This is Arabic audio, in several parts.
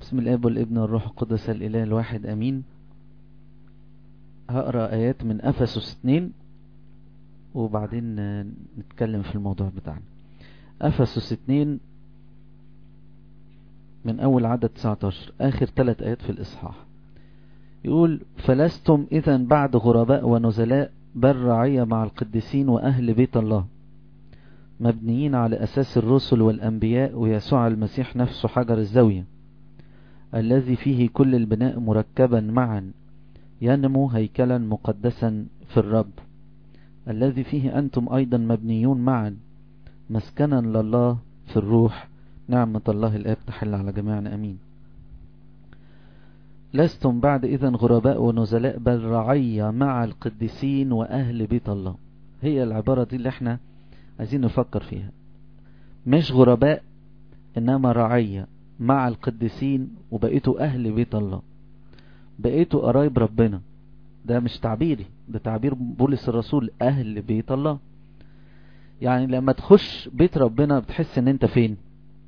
بسم الاب والابن والروح القدس الاله الواحد امين. هقرا ايات من افسس 2 وبعدين نتكلم في الموضوع بتاعنا. افسس 2 من اول عدد 19 اخر 3 ايات في الاصحاح. يقول: فلستم اذا بعد غرباء ونزلاء بل رعية مع القديسين واهل بيت الله، مبنيين على اساس الرسل والانبياء ويسوع المسيح نفسه حجر الزاوية، الذي فيه كل البناء مركبا معا ينمو هيكلا مقدسا في الرب، الذي فيه أنتم أيضا مبنيون معا مسكنا لله في الروح. نعمة الله الآب تحل على جميعنا أمين. لستم بعد إذن غرباء ونزلاء بل رعية مع القديسين وأهل بيت الله. هي العبارة دي اللي احنا عايزين نفكر فيها، مش غرباء إنما رعية مع القديسين وبقيتوا أهل بيت الله، بقيتوا قرايب ربنا. ده مش تعبيري، ده تعبير بولس الرسول، أهل بيت الله. يعني لما تخش بيت ربنا بتحس ان انت فين؟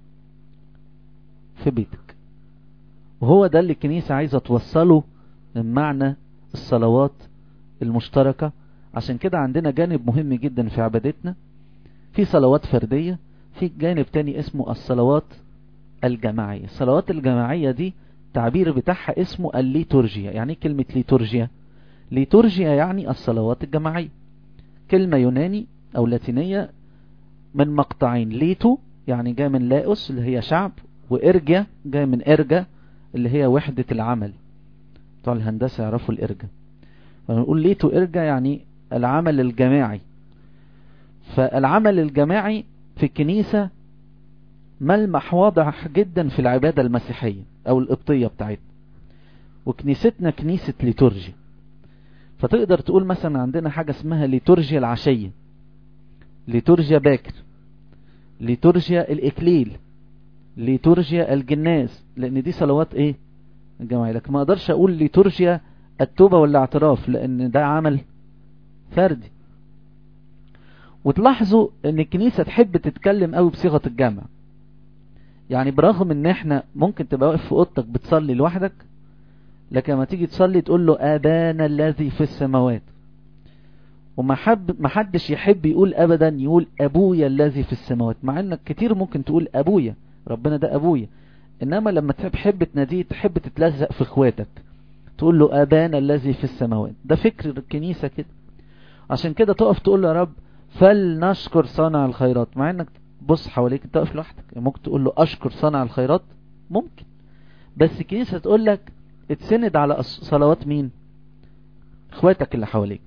في بيتك. وهو ده اللي الكنيسة عايزة توصله من معنى الصلوات المشتركة. عشان كده عندنا جانب مهم جدا في عبادتنا، في صلوات فردية، في جانب تاني اسمه الصلوات الجماعية. الصلوات الجماعية دي تعبير بتاعها اسمه الليتورجيا. يعني كلمة ليتورجيا؟ ليتورجيا يعني الصلوات الجماعية، كلمة يوناني او لاتينية من مقطعين. ليتو يعني جاء من لاوس اللي هي شعب، وارجا جاء من ارجا اللي هي وحدة العمل. بتوع الهندسة يعرفوا الارجا. فنقول ليتو ارجا يعني العمل الجماعي. فالعمل الجماعي في الكنيسة ملمح واضح جدا في العبادة المسيحية او القبطية بتاعتنا، وكنيستنا كنيسة ليتورجيا. فتقدر تقول مثلا عندنا حاجة اسمها ليتورجيا العشية، ليتورجيا باكر، ليتورجيا الإكليل، ليتورجيا الجناز، لأن دي صلوات إيه؟ الجماعية. لكن ما أقدرش أقول ليتورجيا التوبة والاعتراف لأن ده عمل فردي. وتلاحظوا أن الكنيسة تحب تتكلم قوي بصيغة الجمع. يعني برغم أن احنا ممكن تبقى واقف في أوضتك بتصلي لوحدك، لكن لما تيجي تصلي تقول له آبانا الذي في السماوات. وما حدش يحب يقول ابدا يقول ابويا الذي في السماوات، مع انك كتير ممكن تقول ابويا، ربنا ده ابويا. انما لما تحب تناديه، تحب تتلزق في اخواتك، تقول له ابانا الذي في السماوات. ده فكر الكنيسة كده. عشان كده تقف تقول له يا رب فلنشكر صانع الخيرات، مع انك بص حواليك انت واقف لوحدك. ممكن تقول له اشكر صانع الخيرات، ممكن، بس الكنيسة تقول لك اتسند على صلوات مين؟ اخواتك اللي حواليك.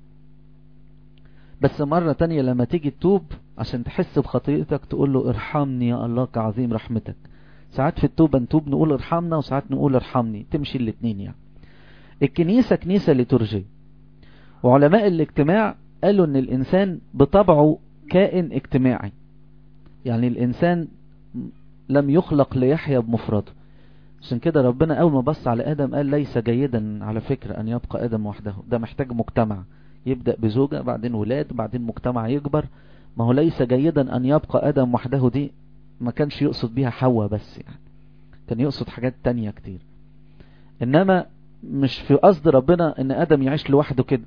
بس مرة تانية لما تيجي تتوب عشان تحس بخطيئتك تقول له ارحمني يا الله كعظيم رحمتك. ساعات في التوبة نتوب نقول ارحمنا، وساعات نقول ارحمني، تمشي الاتنين. يعني الكنيسة كنيسة ليتورجية. وعلماء الاجتماع قالوا ان الانسان بطبعه كائن اجتماعي. يعني الانسان لم يخلق ليحيا بمفرده. عشان كده ربنا اول ما بص على ادم قال ليس جيدا على فكرة ان يبقى ادم وحده، ده محتاج مجتمع. يبدأ بزوجة، بعدين ولاد، بعدين مجتمع يكبر. ما هو ليس جيدا ان يبقى ادم وحده دي ما كانش يقصد بيها حواء بس، يعني كان يقصد حاجات تانية كتير. انما مش في قصد ربنا ان ادم يعيش لوحده كده.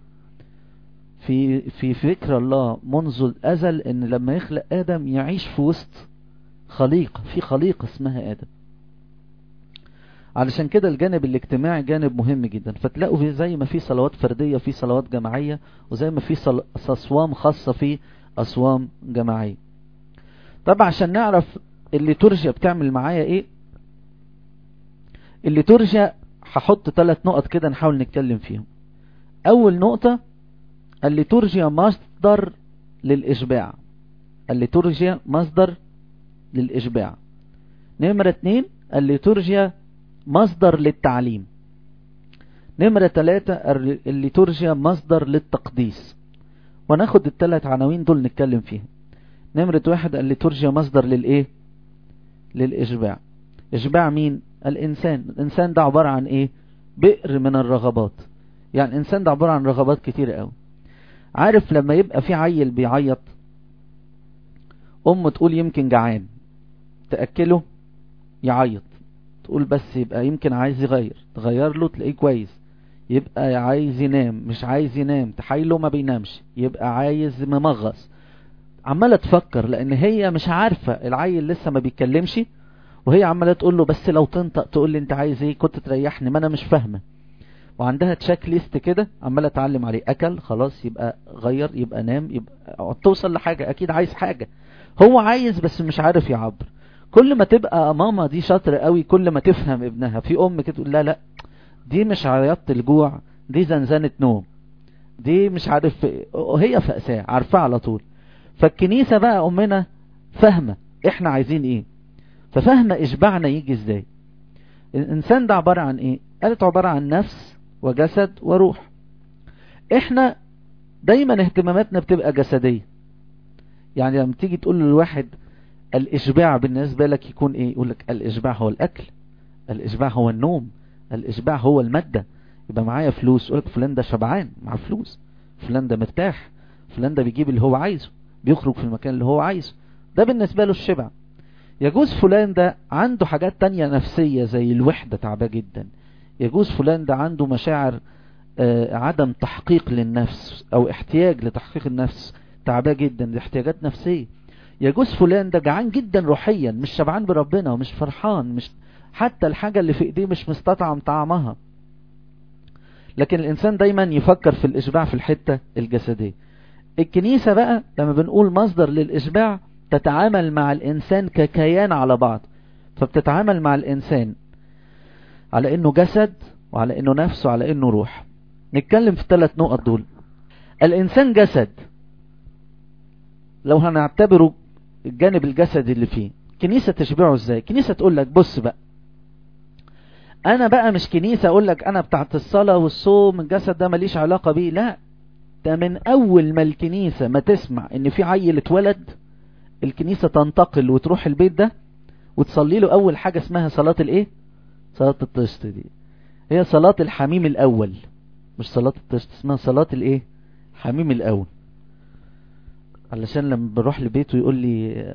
في فكر الله منذ الازل ان لما يخلق ادم يعيش في وسط خليقة، في خليقة اسمها ادم. علشان كده الجانب الاجتماعي جانب مهم جدا. فتلاقوا في زي ما في صلوات فردية في صلوات جماعية، وزي ما في أصوام خاصة في أصوام جماعية. طبعا عشان نعرف الليتورجيا بتعمل معايا ايه، الليتورجيا هحط 3 نقط كده نحاول نتكلم فيهم. اول نقطة، الليتورجيا مصدر للإشباع. الليتورجيا مصدر للإشباع. نمرة 2، الليتورجيا مصدر للتعليم. نمرة 3، الليتورجيا مصدر للتقديس. وناخد ال3 عناوين دول نتكلم فيها. نمرة 1، الليتورجيا مصدر للايه؟ للإشباع. إشباع مين؟ الإنسان. الإنسان ده عبارة عن ايه؟ بئر من الرغبات. يعني الإنسان ده عبارة عن رغبات كتير قوي. عارف لما يبقى في عيل بيعيط، تقول يمكن جعان، تأكله يعيط، تقول بس يبقى يمكن عايز يغير، تغير له تلاقيه كويس، يبقى عايز ينام مش عايز ينام، تحايله ما بينامش، يبقى عايز ممغص. عمالة تفكر لان هي مش عارفة، العيل لسه ما بيتكلمش وهي عمالة تقول له بس لو تنطق تقول لي انت عايز ايه، كنت تريحني ما انا مش فاهمة. وعندها تشيك ليست كده عمالة تعلم عليه، اكل خلاص يبقى غير، يبقى نام، يبقى توصل لحاجة اكيد عايز حاجة، هو عايز بس مش عارف يعبر. كل ما تبقى ماما دي شاطرة قوي كل ما تفهم ابنها. في ام كده تقول لا لا دي مش عياط الجوع، دي زنزانة نوم، دي مش عارف، هي فأساة عارفة على طول. فالكنيسة بقى امنا فاهمة احنا عايزين ايه، ففاهمة اشبعنا يجي ازاي. الانسان ده عبارة عن ايه؟ قالت عبارة عن نفس وجسد وروح. احنا دايما اهتماماتنا بتبقى جسدية. يعني لما تيجي تقول للواحد الاشباع بالنسبة لك يكون ايه، يقول لك الاشباع هو الاكل، الاشباع هو النوم، الاشباع هو المادة. يبقى معايا فلوس يقول لك فلان ده شبعان مع فلوس، فلان ده مرتاح، فلان ده بيجيب اللي هو عايزه، بيخرج في المكان اللي هو عايزه، ده بالنسبة له الشبع. يجوز فلان ده عنده حاجات تانية نفسية زي الوحدة تعباه جدا، يجوز فلان ده عنده مشاعر عدم تحقيق للنفس او احتياج لتحقيق النفس تعباه جدا، دي احتياجات نفسية. يجوز فلان ده جعان جدا روحيا، مش شبعان بربنا ومش فرحان، مش حتى الحاجة اللي في ايديه مش مستطعم طعمها. لكن الانسان دايما يفكر في الاشباع في الحتة الجسدية. الكنيسة بقى لما بنقول مصدر للاشباع تتعامل مع الانسان ككيان على بعض، فبتتعامل مع الانسان على انه جسد وعلى انه نفس وعلى انه روح. نتكلم في 3 نقط دول. الانسان جسد، لو هنعتبره الجانب الجسدي اللي فيه، كنيسة تشبعه ازاي؟ كنيسة تقول لك بص بقى، انا بقى مش كنيسة اقول لك انا بتاعت الصلاة والصوم الجسد ده ماليش علاقة بيه، لا، ده من اول ما الكنيسة ما تسمع ان في عيل اتولد، الكنيسة تنتقل وتروح البيت ده وتصلي له اول حاجة اسمها صلاة الايه؟ صلاة الطشت. دي هي صلاة الحميم الاول، مش صلاة الطشت، اسمها صلاة الايه؟ حميم الاول. علشان لما بروح لبيته يقول لي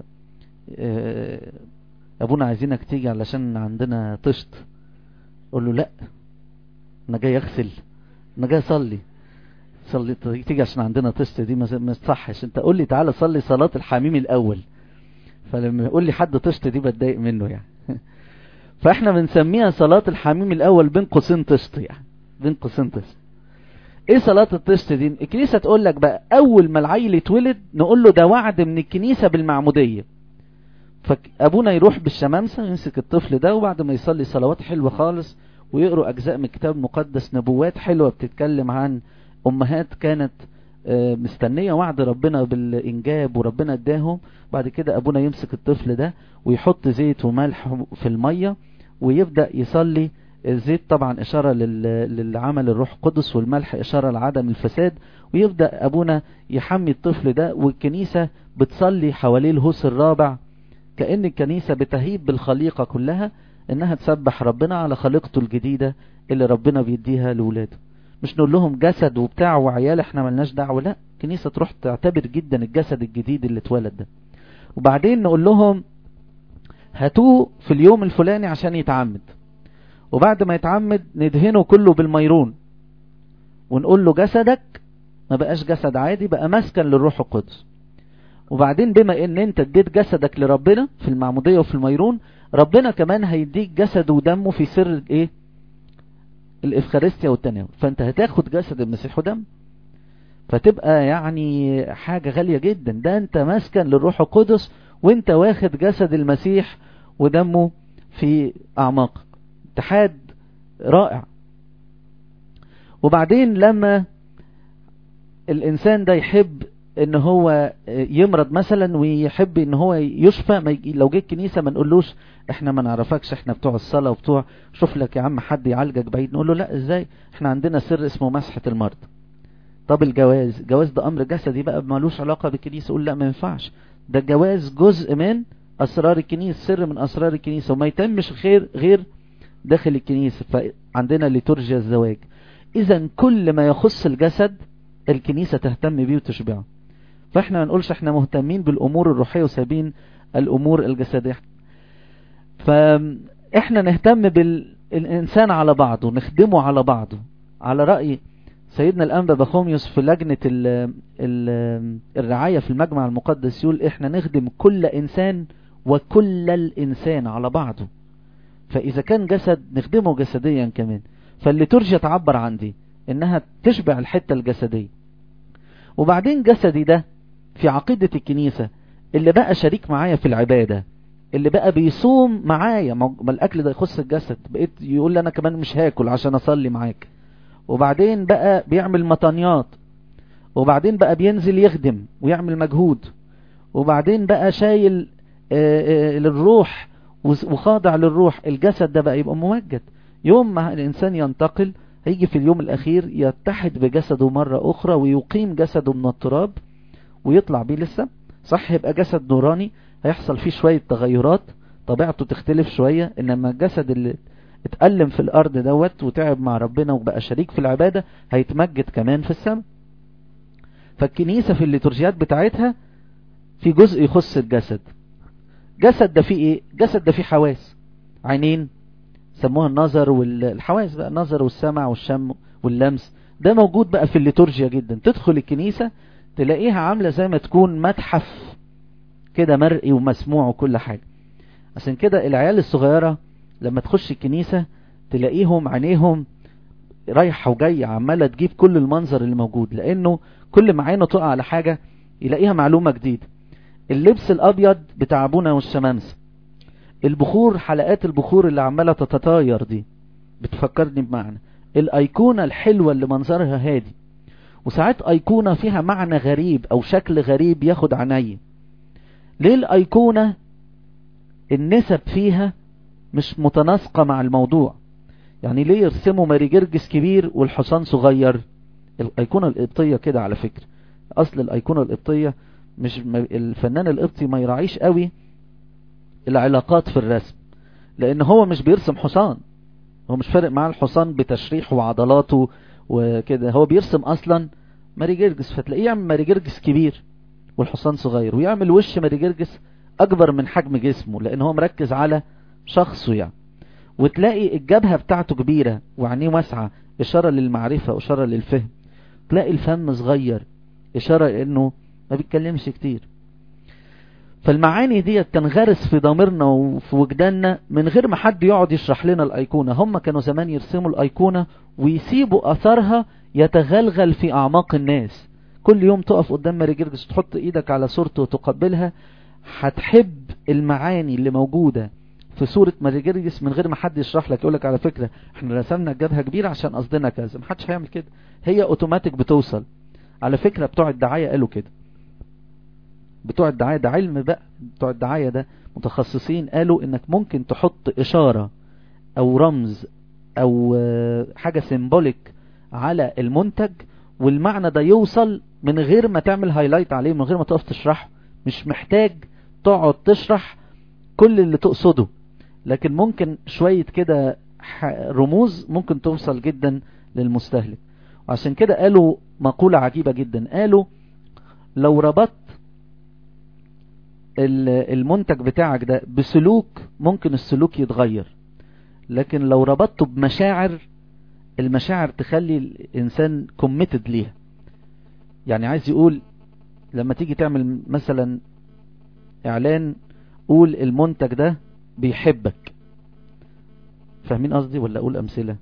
ابونا عايزينك تيجي علشان عندنا طشت، اقول له لا انا جاي اغسل، انا جاي اصلي، صلي تيجي عشان عندنا طشت دي ما تصحش، انت قول لي تعالى صلي صلاة الحميم الاول. فلما يقول لي حد طشت دي بتضايق منه يعني فاحنا بنسميها صلاة الحميم الاول بين قوسين طشت، يعني بين قوسين طشت. ايه صلاة الطشت دي؟ الكنيسة تقول لك بقى اول ما العيل يتولد نقول له ده وعد من الكنيسة بالمعمودية، فابونا يروح بالشمامسة يمسك الطفل ده، وبعد ما يصلي صلوات حلوة خالص ويقروا اجزاء من الكتاب المقدس، نبوات حلوة بتتكلم عن امهات كانت مستنية وعد ربنا بالانجاب وربنا اداهم. بعد كده ابونا يمسك الطفل ده ويحط زيت وملح في المية ويبدأ يصلي. الزيت طبعا اشارة للعمل الروح القدس، والملح اشارة لعدم الفساد، ويبدأ ابونا يحمي الطفل ده، والكنيسة بتصلي حواليه الهوس الرابع، كأن الكنيسة بتهيب بالخليقة كلها انها تسبح ربنا على خليقته الجديدة اللي ربنا بيديها لولاده. مش نقول لهم جسد وبتاع وعيال احنا ملناش دعوة، لا، الكنيسة تروح تعتبر جدا الجسد الجديد اللي اتولد ده. وبعدين نقول لهم هاتوه في اليوم الفلاني عشان يتعمد، وبعد ما يتعمد ندهنه كله بالميرون، ونقول له جسدك ما بقاش جسد عادي، بقى مسكن للروح القدس. وبعدين بما ان انت اديت جسدك لربنا في المعمودية وفي الميرون، ربنا كمان هيديك جسد ودمه في سر ايه؟ الافخارستيا والتناول. فانت هتاخد جسد المسيح ودم، فتبقى يعني حاجة غالية جدا، ده انت مسكن للروح القدس وانت واخد جسد المسيح ودمه في اعماقك، اتحاد رائع. وبعدين لما الانسان ده يحب ان هو يمرض مثلا ويحب ان هو يشفى، لو جه الكنيسة ما نقولوش احنا ما نعرفكش، احنا بتوع الصلاة وبتوع شوف لك يا عم حد يعالجك بعيد. نقول له لا، ازاي؟ احنا عندنا سر اسمه مسحة المرض. طب الجواز ده امر جسدي بقى مالوش علاقة بالكنيسة. يقول لا ما ينفعش، ده الجواز جزء من اسرار الكنيسة، سر من اسرار الكنيسة، وما يتمش غير داخل الكنيسة. فعندنا ليتورجيا الزواج. اذا كل ما يخص الجسد الكنيسة تهتم بيه وتشبعه. فاحنا ما نقولش احنا مهتمين بالامور الروحية وسابين الامور الجسدية. احنا نهتم بالإنسان على بعضه، نخدمه على بعضه، على رأي سيدنا الأنبا بخوميوس في لجنة الرعاية في المجمع المقدس، يقول احنا نخدم كل إنسان وكل الإنسان على بعضه. فإذا كان جسد نخدمه جسديا كمان. فالليتورجيا تعبر عن دي إنها تشبع الحتة الجسدية. وبعدين جسدي ده في عقيدة الكنيسة اللي بقى شريك معايا في العبادة، اللي بقى بيصوم معايا، ما الأكل ده يخص الجسد، بقيت يقول لي أنا كمان مش هاكل عشان أصلي معاك. وبعدين بقى بيعمل مطانيات، وبعدين بقى بينزل يخدم ويعمل مجهود، وبعدين بقى شايل للروح وخاضع للروح. الجسد ده بقى يبقى ممجد. يوم ما الإنسان ينتقل هيجي في اليوم الأخير يتحد بجسده مرة أخرى، ويقيم جسده من التراب ويطلع بيه لسه صح، يبقى جسد نوراني. هيحصل فيه شوية تغيرات، طبيعته تختلف شوية، إنما الجسد اللي اتألم في الأرض دوت وتعب مع ربنا وبقى شريك في العبادة هيتمجد كمان في السماء. فالكنيسة في الليتورجيات بتاعتها في جزء يخص الجسد. جسد ده فيه ايه؟ جسد ده فيه حواس، عينين سموها النظر، والحواس بقى النظر والسمع والشم واللمس. ده موجود بقى في الليتورجيا جدا. تدخل الكنيسة تلاقيها عاملة زي ما تكون متحف كده، مرئي ومسموع وكل حاجة. عشان كده العيال الصغيرة لما تخش الكنيسة تلاقيهم عينيهم رايحة وجاية عمالة تجيب كل المنظر اللي موجود، لأنه كل ما عينه تقع على حاجة يلاقيها معلومة جديدة. اللبس الأبيض بتاع أبونا والشمامسة، البخور، حلقات البخور اللي عمالة تتطاير دي بتفكرني بمعنى. الأيقونة الحلوة اللي منظرها هادي، وساعات أيقونة فيها معنى غريب أو شكل غريب ياخد عني. ليه الأيقونة النسب فيها مش متناسقة مع الموضوع؟ يعني ليه يرسموا ماري جرجس كبير والحصان صغير؟ الأيقونة القبطية كده على فكرة. أصل الأيقونة القبطية مش الفنان القبطي ما يراعيش قوي العلاقات في الرسم، لأن هو مش بيرسم حصان، هو مش فارق معاه الحصان بتشريحه وعضلاته وكده، هو بيرسم أصلا ماري جرجس. فتلاقيه يعمل ماري جرجس كبير والحصان صغير، ويعمل وش ماري جرجس أكبر من حجم جسمه، لأن هو مركز على شخصه يعني. وتلاقي الجبهة بتاعته كبيرة وعينيه واسعة، إشارة للمعرفة وإشارة للفهم. تلاقي الفم صغير، إشارة لأنه ما بيتكلمش كتير. فالمعاني دي تنغرس في ضميرنا وفي وجداننا من غير ما حد يقعد يشرح لنا الأيقونة. هم كانوا زمان يرسموا الأيقونة ويسيبوا أثرها يتغلغل في أعماق الناس. كل يوم تقف قدام ماري جرجس تحط إيدك على صورته وتقبلها، هتحب المعاني اللي موجودة في صورة ماري جرجس من غير ما حد يشرح لك. يقولك على فكرة احنا رسمنا الجبهة كبيرة عشان قصدنا كذا. محدش هيعمل كده، هي اوتوماتيك بتوصل. على فكرة بتوع الدعاية قالوا كده، بتوع الدعاية ده علم بقى، بتوع الدعاية ده متخصصين، قالوا انك ممكن تحط اشارة او رمز او حاجة سيمبوليك على المنتج، والمعنى ده يوصل من غير ما تعمل هايلايت عليه، من غير ما تقف تشرحه. مش محتاج تقعد تشرح كل اللي تقصده، لكن ممكن شوية كده رموز ممكن توصل جدا للمستهلك. وعشان كده قالوا مقولة عجيبة جدا، قالوا لو ربطت المنتج بتاعك ده بسلوك ممكن السلوك يتغير، لكن لو ربطته بمشاعر، المشاعر تخلي الإنسان كوميتد ليها. يعني عايز يقول لما تيجي تعمل مثلا إعلان، قول المنتج ده بيحبك. فاهمين قصدي ولا أقول أمثلة؟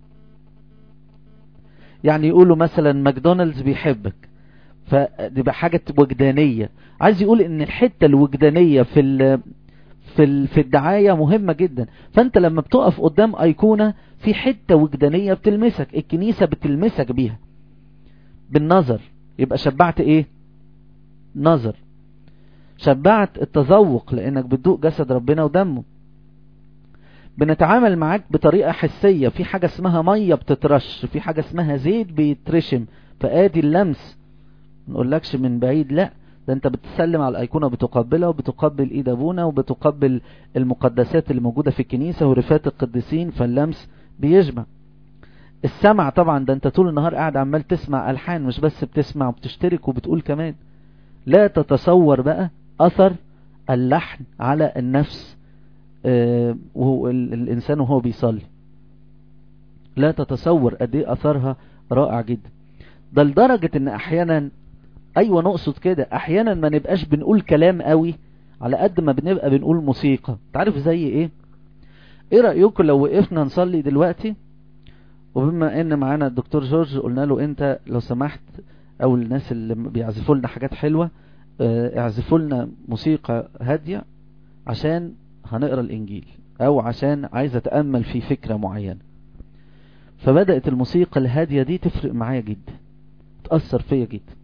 يعني يقولوا مثلا ماكدونالدز بيحبك، فدي بقى حاجة وجدانية. عايز يقول ان الحتة الوجدانية في الدعاية مهمة جدا. فانت لما بتقف قدام ايقونة في حتة وجدانية بتلمسك، الكنيسة بتلمسك بيها بالنظر، يبقى شبعت ايه؟ نظر. شبعت التذوق لانك بتدوق جسد ربنا ودمه. بنتعامل معاك بطريقة حسية، في حاجة اسمها مية بتترش، في حاجة اسمها زيت بيترشم، فادي اللمس. نقولكش من بعيد، لا، ده انت بتسلم على الايقونة، بتقبلها وبتقبل ايد ابونا وبتقبل المقدسات اللي موجودة في الكنيسة ورفات القديسين، فاللمس بيجمع. السمع طبعا، ده انت طول النهار قاعد عمال تسمع ألحان، مش بس بتسمع وبتشترك وبتقول كمان. لا تتصور بقى أثر اللحن على النفس وهو الإنسان وهو بيصلي. لا تتصور قد ايه أثرها رائع جدا. ده لدرجة ان احيانا، ايوه نقصد كده، احيانا ما نبقاش بنقول كلام قوي على قد ما بنبقى بنقول موسيقى. تعرف زي ايه؟ ايه رأيكم لو وقفنا نصلي دلوقتي، وبما ان معانا الدكتور جورج قلنا له انت لو سمحت، او الناس اللي بيعزفوا لنا حاجات حلوة اعزفوا لنا موسيقى هادية عشان هنقرأ الانجيل، او عشان عايز اتأمل في فكرة معينة. فبدأت الموسيقى الهادية دي تفرق معايا جدا، تأثر فيا جدا.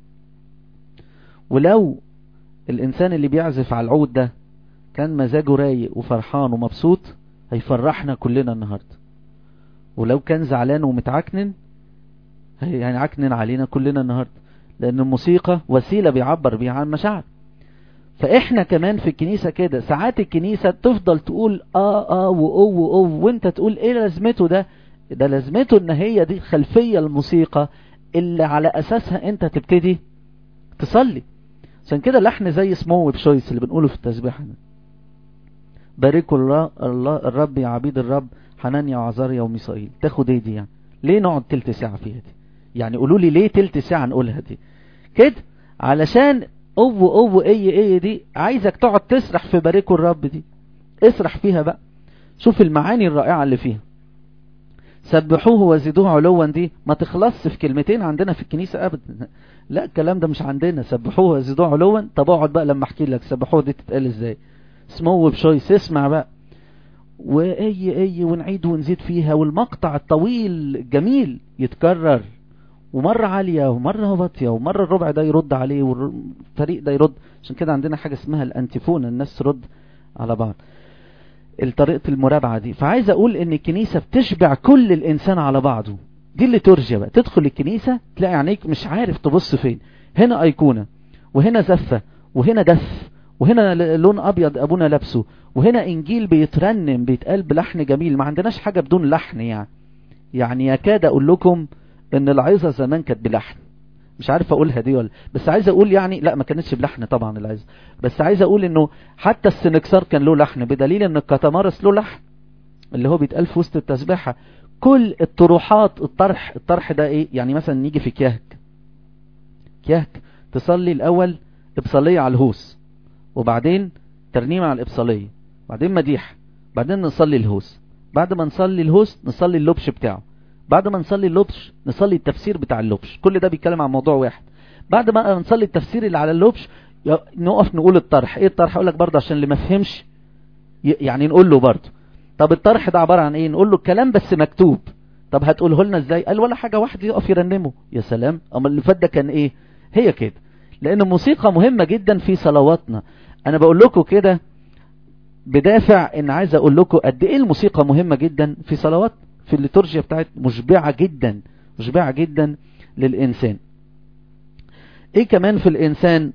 ولو الإنسان اللي بيعزف على العود ده كان مزاجه رايق وفرحان ومبسوط، هيفرحنا كلنا النهاردة. ولو كان زعلان ومتعكنن، هيعكنن علينا كلنا النهاردة، لأن الموسيقى وسيلة بيعبر بيها عن مشاعر. فإحنا كمان في الكنيسة كده، ساعات الكنيسة تفضل تقول وأو وانت تقول ايه لازمته ده لازمته ان هي دي خلفية الموسيقى اللي على أساسها انت تبتدي تصلي. عشان كده لحن زي سمو بشويس اللي بنقوله في التسبيح، باركوا الله الرب يا عبيد الرب حنانيا وعزاريا وميسائيل. تاخد ايه دي يعني؟ ليه نقعد تلت ساعة فيها دي؟ يعني قولوا لي ليه تلت ساعة نقولها دي كده؟ علشان او ايه دي عايزك تقعد تسرح في باركوا الرب دي، اسرح فيها بقى، شوف المعاني الرائعة اللي فيها. سبحوه وزدوه علوا دي ما تخلصش في كلمتين عندنا في الكنيسة ابدا، لا الكلام ده مش عندنا. سبحوه وزدوه علوا، طب اقعد بقى لما احكي لك سبحوه دي تتقال ازاي. سمو بشويس، اسمع بقى، واي ونعيد ونزيد فيها، والمقطع الطويل الجميل يتكرر، ومرة عالية ومرة واطية، ومرة الربع ده يرد عليه والفريق ده يرد. عشان كده عندنا حاجة اسمها الانتيفون، الناس ترد على بعض، الطريقة المرابعة دي. فعايز اقول ان الكنيسة بتشبع كل الانسان على بعضه. دي اللي ترجى بقى، تدخل الكنيسة تلاقي عينيك مش عارف تبص فين، هنا ايقونة، وهنا زفة، وهنا دف، وهنا لون ابيض ابونا لابسه، وهنا انجيل بيترنم بيتقال بلحن جميل. ما عندناش حاجة بدون لحن يعني يكاد اقول لكم ان العظة زمان كانت بلحن. مش عارف اقولها دي ولا، بس عايز اقول يعني لا ما كانتش بلحن طبعا العظة، بس عايز اقول انه حتى السنكسار كان له لحن، بدليل ان الكتمارس له لحن اللي هو بيتقال في وسط التسبيحة. كل الطروحات، الطرح ده ايه يعني؟ مثلا نيجي في كيهك تصلي الاول ابصالية على الهوس، وبعدين ترنيمة على الابصالية، بعدين مديح، بعدين نصلي الهوس، بعد ما نصلي الهوس نصلي اللبش بتاعه، بعد ما نصلي اللبش نصلي التفسير بتاع اللبش. كل ده بيتكلم عن موضوع واحد. بعد ما نصلي التفسير اللي على اللبش نقف نقول الطرح. ايه الطرح؟ اقول لك برضه عشان اللي ما فهمش يعني نقول له برضه. طب الطرح ده عبارة عن ايه؟ نقول له الكلام بس مكتوب. طب هتقوله لنا ازاي؟ قال ولا حاجة، واحد يقف يرنمه. يا سلام، اما اللي فات ده كان ايه؟ هي كده. لان الموسيقى مهمة جدا في صلواتنا. انا بقول لكم كده بدافع ان عايز اقول لكم قد ايه الموسيقى مهمة جدا في صلوات، في الليتورجيا بتاعت، مشبعة جدا، مشبعة جدا للإنسان. ايه كمان في الإنسان؟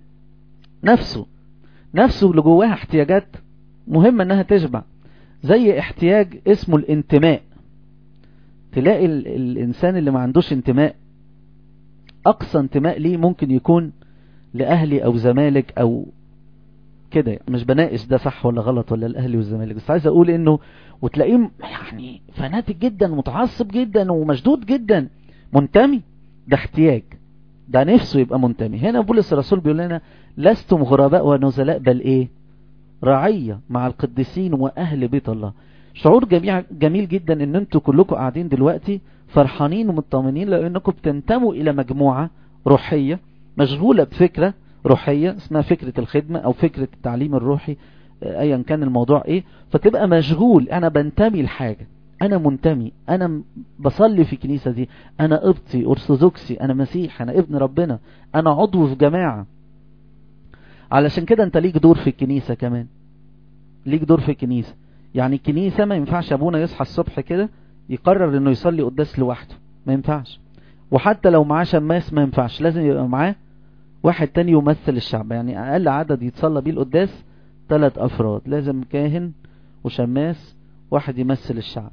نفسه اللي جواها احتياجات مهمة انها تشبع، زي احتياج اسمه الانتماء. تلاقي الإنسان اللي ما عندوش انتماء، أقصى انتماء ليه ممكن يكون لأهلي أو زمالك أو كده. مش بناقش ده صح ولا غلط ولا الأهلي والزمالك، بس عايز أقول إنه وتلاقيه يعني فناتك جدا، متعصب جدا ومشدود جدا، منتمي. ده احتياج، ده نفسه يبقى منتمي. هنا بولس الرسول بيقول لنا لستم غرباء ونزلاء بل ايه؟ رعية مع القديسين وأهل بيت الله. شعور جميل جدا ان انتوا كلكم قاعدين دلوقتي فرحانين ومطمئنين، لانكم بتنتموا الى مجموعة روحية مشغولة بفكرة روحية اسمها فكرة الخدمة او فكرة التعليم الروحي، ايا كان الموضوع ايه. فتبقى مشغول، انا بنتمي لحاجة، انا منتمي، انا بصلي في كنيسة دي، انا قبطي ارثوذكسي، انا مسيح، انا ابن ربنا، انا عضو في جماعة. علشان كده انت ليك دور في الكنيسة كمان، ليك دور في الكنيسة. يعني الكنيسة ما ينفعش ابونا يصحى الصبح كده يقرر انه يصلي قداس لوحده، ما ينفعش. وحتى لو معاه شماس ما ينفعش، لازم يبقى معاه واحد تاني يمثل الشعب. يعني اقل عدد يتصلى بيه القداس 3 افراد، لازم كاهن وشماس، واحد يمثل الشعب.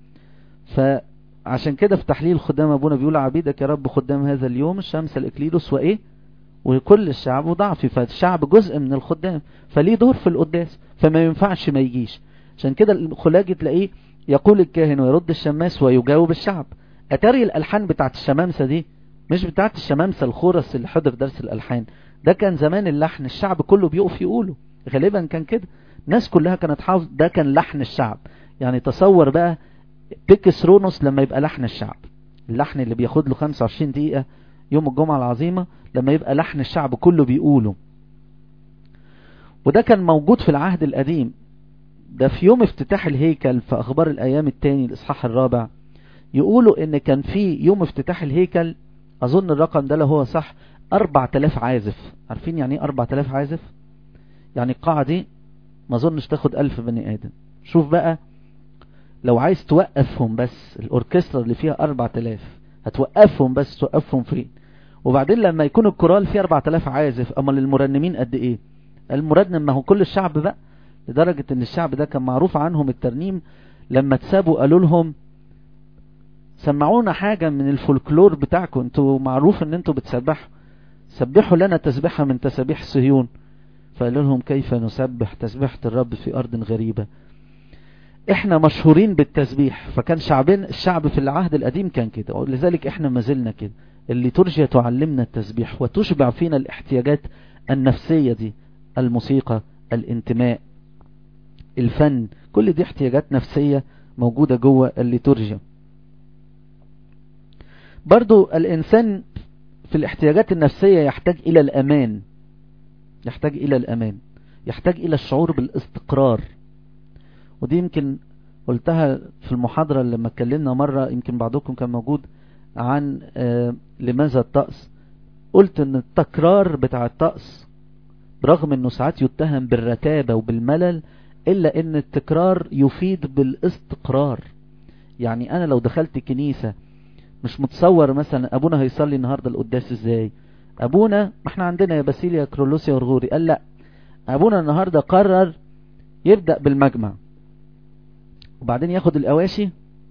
فعشان كده في تحليل خدام ابونا بيقول عبيدك يا رب خدام هذا اليوم الشمس الاكليروس وايه وكل الشعب ضعفي. فالشعب جزء من الخدام، فليه دور في القداس، فما ينفعش ما يجيش. عشان كده الخلاجي تلاقيه يقول الكاهن ويرد الشماس ويجاوب الشعب. اتاري الالحان بتاعت الشمامسة دي مش بتاعت الشمامسة الخورس اللي حضر درس الالحان، ده كان زمان اللحن الشعب كله بيقف يقوله، غالبا كان كده، الناس كلها كانت حافظ، ده كان لحن الشعب. يعني تصور بقى بيكس رونوس لما يبقى لحن الشعب، اللحن اللي بياخد له 25 دقيقة يوم الجمعة العظيمة، لما يبقى لحن الشعب كله بيقوله. وده كان موجود في العهد القديم. ده في يوم افتتاح الهيكل في اخبار الايام الثاني الاصحاح 4 يقولوا ان كان في يوم افتتاح الهيكل، اظن الرقم ده لو هو صح 4000 عازف. عارفين يعني ايه 4000 عازف؟ يعني القاعة دي ما اظنش تاخد 1000 بني ادم. شوف بقى لو عايز توقفهم بس الأوركسترا اللي فيها 4000 هتوقفهم بس توقفهم فين؟ وبعدين لما يكون الكورال فيه 4000 عازف، أما للمرنمين قد إيه؟ المرنم ما هو كل الشعب بقى، لدرجة إن الشعب ده كان معروف عنهم الترنيم لما تسابوا قالوا لهم سمعونا حاجة من الفولكلور بتاعكم، انتوا معروف ان انتوا بتسبحوا، سبحوا لنا تسبيحة من تسابيح صهيون. فقالوا لهم كيف نسبح تسبيحة الرب في أرض غريبة. احنا مشهورين بالتسبيح، فكان الشعب في العهد القديم كان كده، ولذلك احنا ما زلنا كده. الليتورجيا تعلمنا التسبيح وتشبع فينا الاحتياجات النفسية دي، الموسيقى، الانتماء، الفن، كل دي احتياجات نفسية موجودة جوه الليتورجيا. برضو الانسان في الاحتياجات النفسية يحتاج الى الامان، يحتاج الى الامان، يحتاج الى الشعور بالاستقرار. ودي يمكن قلتها في المحاضرة لما اتكلمنا مرة، يمكن بعضكم كان موجود، عن لماذا الطقس. قلت ان التكرار بتاع الطقس برغم انه ساعات يتهم بالرتابة وبالملل، الا ان التكرار يفيد بالاستقرار. يعني انا لو دخلت كنيسة مش متصور مثلا ابونا هيصلي النهاردة القداس ازاي، ابونا ما احنا عندنا يا باسيليا كرولوسيا ورغوري، قال لا ابونا النهاردة قرر يبدأ بالمجمع وبعدين ياخد الأواشي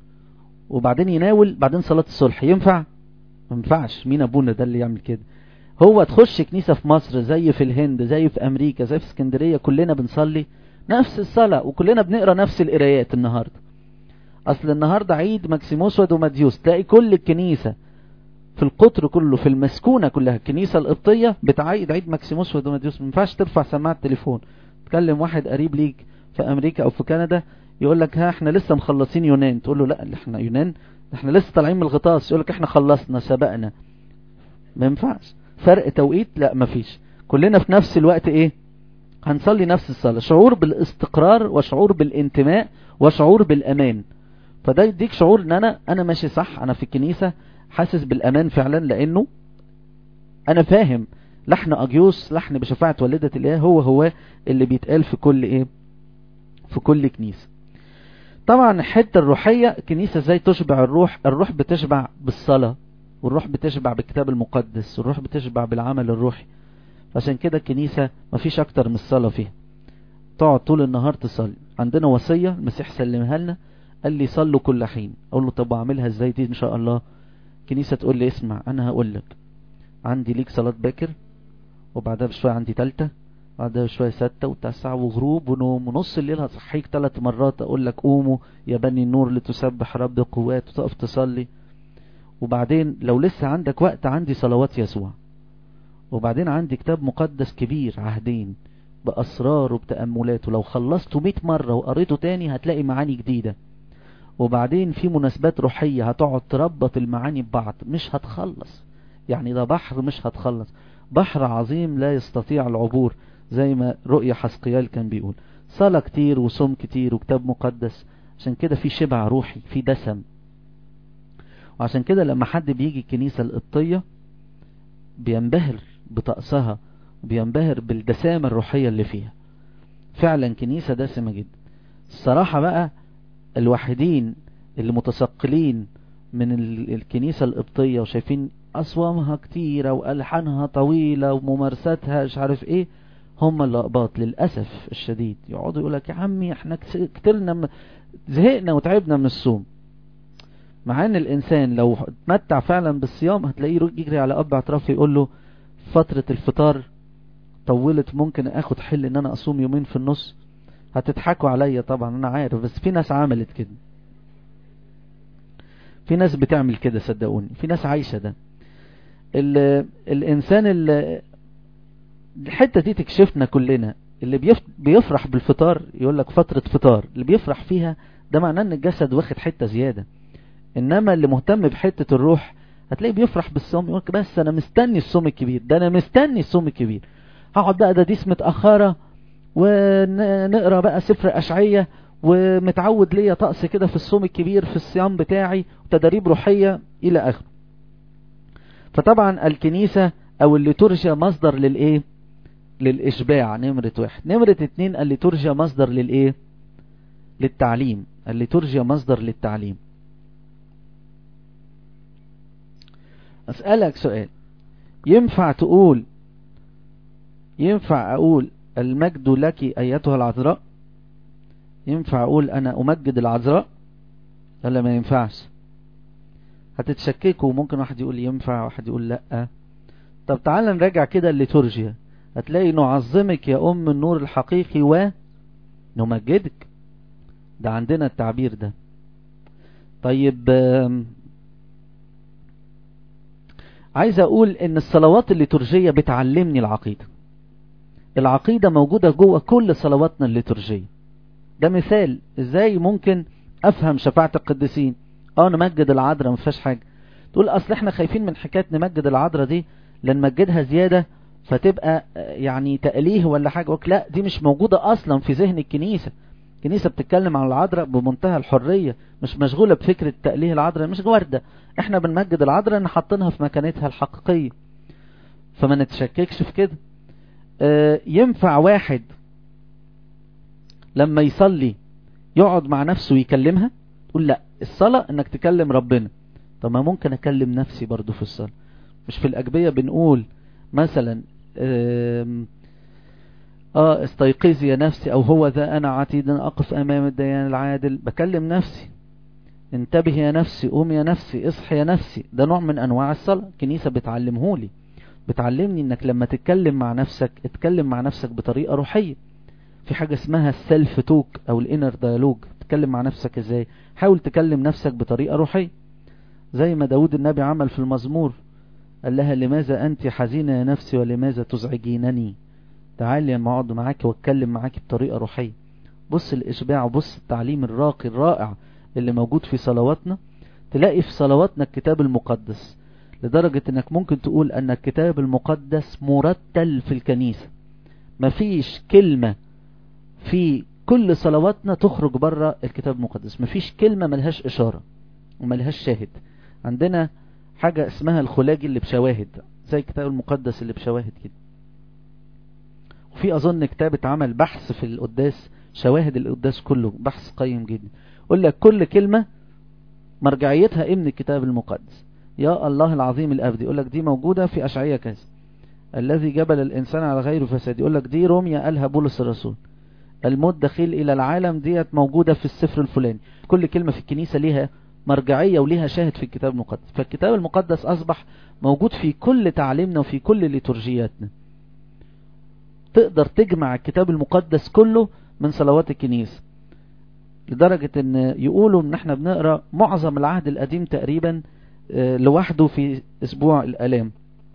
وبعدين يناول بعدين صلاة الصلح. ينفع؟ ما ينفعش. مين ابونا ده اللي يعمل كده؟ هو تخش كنيسة في مصر زي في الهند زي في امريكا زي في اسكندرية كلنا بنصلي نفس الصلاة وكلنا بنقرأ نفس القرايات النهاردة. اصل النهاردة عيد ماكسيموس ودوماديوس، تلاقي كل الكنيسة في القطر كله في المسكونة كلها الكنيسة القبطية بتعيد عيد ماكسيموس ودوماديوس. ما ينفعش ترفع سماعة التليفون تكلم واحد قريب ليك في امريكا او في كندا يقول لك ها احنا لسه مخلصين يونان، تقول له لا احنا يونان احنا لسه طالعين من الغطاس، يقول لك احنا خلصنا سبقنا. ما ينفعش. فرق توقيت لا ما فيش، كلنا في نفس الوقت ايه هنصلي نفس الصلاة. شعور بالاستقرار وشعور بالانتماء وشعور بالامان. فده يديك شعور ان انا ماشي صح، انا في الكنيسة حاسس بالامان فعلا، لانه انا فاهم لحن اجيوس لحن بشفاعة والدة الاله هو اللي بيتقال في كل ايه في كل كنيسة. طبعا الحته الروحيه الكنيسه ازاي تشبع الروح؟ الروح بتشبع بالصلاه، والروح بتشبع بالكتاب المقدس، والروح بتشبع بالعمل الروحي. عشان كده الكنيسه مفيش اكتر من الصلاه فيها، تقعد طول النهار تصلي. عندنا وصيه المسيح سلمها لنا، قال لي صلوا كل حين. اقول له طب اعملها ازاي دي ان شاء الله؟ الكنيسه تقول لي اسمع انا هقول لك، عندي ليك صلاه باكر وبعدها بشويه عندي ثالثه بعدها شوية 6 و9 وغروب ونوم، ونص الليل هصحيك 3 مرات اقول لك قوموا يا بني النور لتسبح رب القوات، وتقف تصلي. وبعدين لو لسه عندك وقت عندي صلوات يسوع، وبعدين عندي كتاب مقدس كبير عهدين بأسراره بتأملاته، لو خلصته 100 مرة وقريته تاني هتلاقي معاني جديدة. وبعدين في مناسبات روحية هتقعد تربط المعاني ببعض مش هتخلص. يعني ده بحر مش هتخلص، بحر عظيم لا يستطيع العبور، زي ما رؤيا حسقيال كان بيقول. صلاة كتير وصوم كتير وكتاب مقدس، عشان كده في شبع روحي في دسم. وعشان كده لما حد بيجي الكنيسة القبطية بينبهر بطقسها وبينبهر بالدسامة الروحية اللي فيها. فعلا كنيسة دسمة جدا. الصراحة بقى الوحيدين اللي متثقلين من الكنيسة القبطية وشايفين أصوامها كتيرة وألحانها طويلة وممارساتها مش عارف ايه، هم الأقباط للأسف الشديد. يقعدوا يقولك يا عمي احنا كترنا زهقنا وتعبنا من الصوم. مع ان الانسان لو اتمتع فعلا بالصيام هتلاقيه يجري على اب اعترافي يقول له فترة الفطار طولت، ممكن اخد حل ان انا اصوم يومين في النص. هتضحكوا عليا طبعا انا عارف، بس في ناس عملت كده، في ناس بتعمل كده صدقوني، في ناس عايشة ده. الانسان الحتة دي تكشفنا كلنا. اللي بيفرح بالفطار يقول لك فترة فطار، اللي بيفرح فيها ده معناه ان الجسد واخد حتة زيادة. انما اللي مهتم بحتة الروح هتلاقيه بيفرح بالصوم، يقول لك بس انا مستني الصوم الكبير ده، انا مستني الصوم الكبير، هقعد بقى ده ديس متأخرة ونقرأ بقى سفر أشعية، ومتعود ليا طقس كده في الصوم الكبير في الصيام بتاعي وتدريب روحية إلى آخره. فطبعا الكنيسة أو الليتورجيا مصدر للإيه؟ للإشباع، نمرة 1. نمرة 2 الليتورجيا مصدر للإيه؟ للتعليم. الليتورجيا مصدر للتعليم. أسألك سؤال، ينفع أقول المجد لك أيتها العذراء؟ ينفع أقول أنا أمجد العذراء ولا ما ينفعش؟ هتتشككوا، ممكن واحد يقول ينفع واحد يقول لأ. طب تعال نراجع كده الليتورجيا، هتلاقي نعظمك يا أم النور الحقيقي ونمجدك، ده عندنا التعبير ده. طيب عايز أقول إن الصلوات الليتورجية بتعلمني العقيدة. العقيدة موجودة جوه كل صلواتنا الليتورجية. ده مثال ازاي ممكن افهم شفاعة القديسين. نمجد العذراء مفيهاش حاجة. تقول اصل احنا خايفين من حكاية نمجد العذراء دي لان نمجدها زيادة فتبقى يعني تأليه ولا حاجة. لا، دي مش موجودة اصلا في ذهن الكنيسة. الكنيسة بتتكلم عن العذراء بمنتهى الحرية، مش مشغولة بفكرة تأليه العذراء، مش واردة. احنا بنمجد العذراء ان حاطينها في مكانتها الحقيقية، فما نتشككش في كده. ينفع واحد لما يصلي يقعد مع نفسه ويكلمها؟ تقول لا، الصلاة انك تكلم ربنا. طب ما ممكن اكلم نفسي برضو في الصلاة. مش في الأجبية بنقول مثلا استيقظي يا نفسي، او هو ذا انا عتيد اقف امام الديان العادل. بكلم نفسي، انتبه يا نفسي، قوم يا نفسي، اصحي يا نفسي. ده نوع من انواع الصلاة. الكنيسة بتعلمهولي، بتعلمني انك لما تتكلم مع نفسك اتكلم مع نفسك بطريقة روحية. في حاجة اسمها السلف توك او الانر ديالوج. تتكلم مع نفسك ازاي؟ حاول تكلم نفسك بطريقة روحية، زي ما داود النبي عمل في المزمور، قال لها لماذا انت حزينة يا نفسي ولماذا تزعجينني؟ تعالي لما اقعد معاك واتكلم معاك بطريقة روحية. بص الاشباع وبص التعليم الراقي الرائع اللي موجود في صلواتنا. تلاقي في صلواتنا الكتاب المقدس، لدرجة انك ممكن تقول ان الكتاب المقدس مرتل في الكنيسة. مفيش كلمة في كل صلواتنا تخرج بره الكتاب المقدس، مفيش كلمة ملهاش إشارة وملهاش شاهد. عندنا حاجة اسمها الخلاجي اللي بشواهد، زي الكتاب المقدس اللي بشواهد كده. وفي أظن كتاب اتعمل بحث في القداس، شواهد القداس كله، بحث قيم جدا. يقول لك كل كلمة مرجعيتها ايه من الكتاب المقدس. يا الله العظيم الأبدي، يقول لك دي موجودة في أشعية كذا. الذي جبل الإنسان على غير فساد، يقول لك دي روميا قالها بولس الرسول. الموت دخيل إلى العالم ديت موجودة في السفر الفلاني. كل كلمة في الكنيسة ليها مرجعية وليها شاهد في الكتاب المقدس. فالكتاب المقدس أصبح موجود في كل تعليمنا وفي كل ليتورجياتنا. تقدر تجمع الكتاب المقدس كله من صلوات الكنيسة، لدرجة ان يقولوا ان احنا بنقرأ معظم العهد القديم تقريبا لوحده في اسبوع الالام.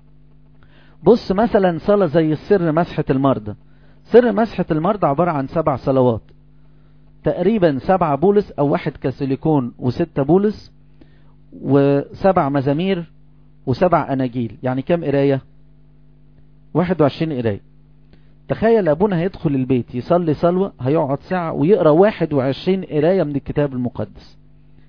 بص مثلا صلاة زي السر مسحة المرضى. سر مسحة المرضى عبارة عن 7 صلوات تقريبا، 7 بولس او 1 كاثوليكون و6 بولس و7 مزامير و7 اناجيل. يعني كم قراية؟ 21 قراية. تخيل ابونا هيدخل البيت يصلي صلوة هيقعد ساعة ويقرأ 21 قراية من الكتاب المقدس.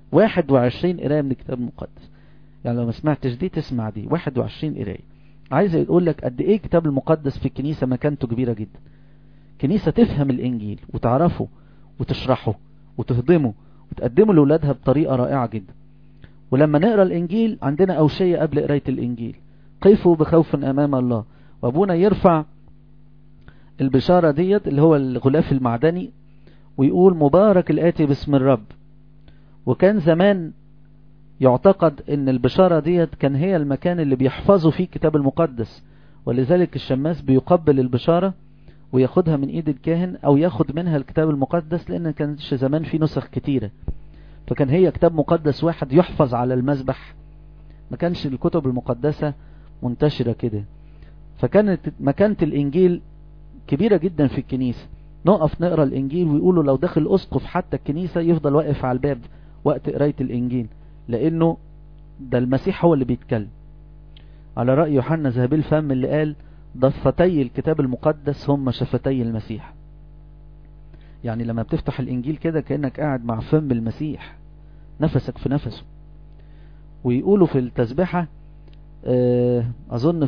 21 قراية من الكتاب المقدس. يعني لو ما سمعتش دي تسمع دي. 21 قراية. عايز يقول لك قد ايه الكتاب المقدس في الكنيسة مكانته كبيرة جدا. كنيسة تفهم الانجيل وتعرفه وتشرحه وتهضمه وتقدمه لأولادها بطريقة رائعة جدا. ولما نقرأ الانجيل عندنا أوشية قبل قراية الانجيل، قفوا بخوف امام الله. وابونا يرفع البشارة ديت اللي هو الغلاف المعدني ويقول مبارك الآتي باسم الرب. وكان زمان يعتقد ان البشارة ديت كان هي المكان اللي بيحفظوا فيه الكتاب المقدس، ولذلك الشماس بيقبل البشارة وياخدها من ايد الكاهن او ياخد منها الكتاب المقدس، لان كانش زمان في نسخ كتيرة، فكان هي كتاب مقدس واحد يحفظ على المذبح، ما كانش الكتب المقدسة منتشرة كده. فكانت مكانة الانجيل كبيرة جدا في الكنيسة. نقف نقرأ الانجيل ويقولوا لو دخل اسقف حتى الكنيسة يفضل واقف على الباب وقت قراية الانجيل، لانه ده المسيح هو اللي بيتكلم. على رأي يوحنا ذهبي الفم اللي قال ضفتي الكتاب المقدس هم شفتي المسيح. يعني لما بتفتح الانجيل كده كأنك قاعد مع فم المسيح، نفسك في نفسه. ويقولوا في التسبيحة اظن